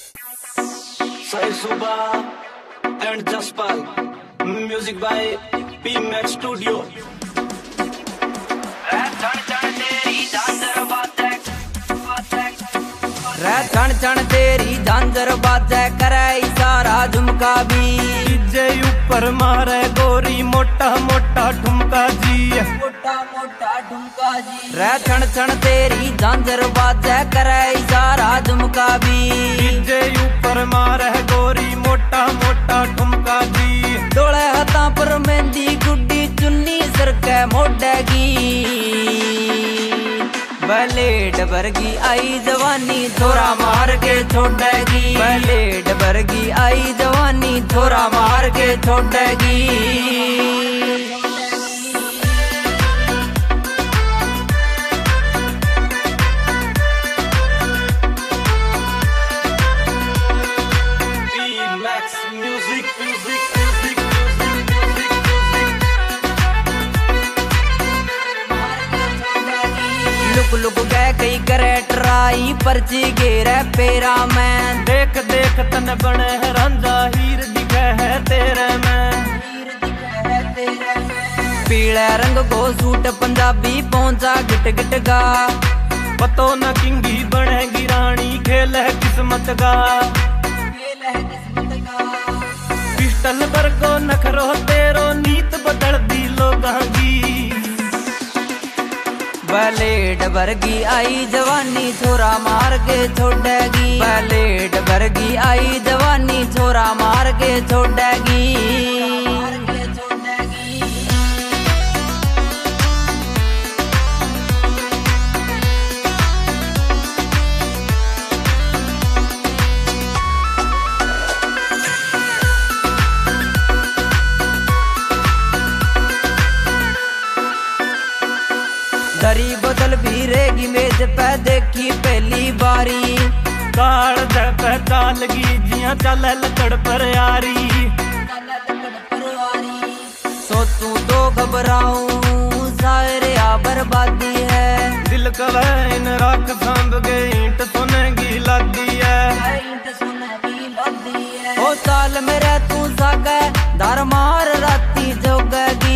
Sai Suba and Jaspal. Music by P-Max Studio. छण छण तेरी झांझर बाजे करे इशारा झुमका भी डीजे ऊपर मारे गोरी मोटा मोटा ठुमका जी, मोटा मोटा ठुमका जी। रे छण छण तेरी झांझर बाजे करे इशारा झुमका भी डीजे ऊपर मारे गोरी मोटा मोटा ठुमका जी। डोले हाथां पर मेहंदी गुड्डी चुन्नी सिर के मोड़ेगी ब्लेड वर्गी आई जवानी थोड़ा मार के छोड़ेगी, ब्लेड वर्गी आई जवानी थोड़ा मार के छोड़ेगी। लुक लुक गए कई करे ट्राई पर्ची घेरे पेरा में देख देख तन बने है रांझा हीर दिखे है तेरे में। पीले रंग को सूट पंजाबी पहुंचा गिट गिट गा पतो न किंगी बनेगी रानी खेल है किस्मत का। पिस्टल पर को नखरो तेरो नीत बदल दी लोगां की ब्लेड वर्गी आई जवानी छोरा मार के छोड़ेगी, ब्लेड वर्गी आई जवानी छोरा मार के छोड़ेगी। दरी बदल भी रहेगी मेज पे देखी पहली बारी काल पे चालगी जिया चल लकड़ पर यारी। सो तू तो घबराऊं सारे आ बर्बादी है दिल कवैन रख सांभ गए ईंट सुनेगी लादी है। ओ साल मेरे तू सागे धर मार राती जोगगी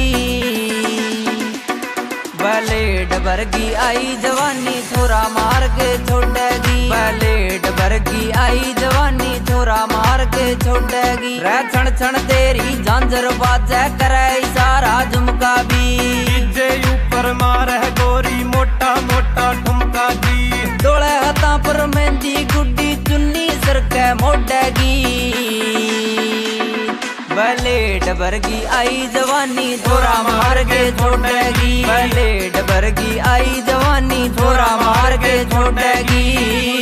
ब्लेड वर्गी आई जवानी छोरा मार के छोड़ेगी, ब्लेड वर्गी आई जवानी छोरा मार के छोड़ेगी। रे छण छण तेरी झांझर बाजे करे इशारा झुमका भी डीजे ऊपर मारे गोरी मोटा मोटा ठुमका जी। डोले हाथां पर मेहंदी गुड्डी चुन्नी सिर के मोड़ेगी ब्लेड वर्गी आई जवानी थोड़ा मार के छोड़ेगी, ब्लेड वर्गी आई जवानी थोड़ा मार के छोड़ेगी।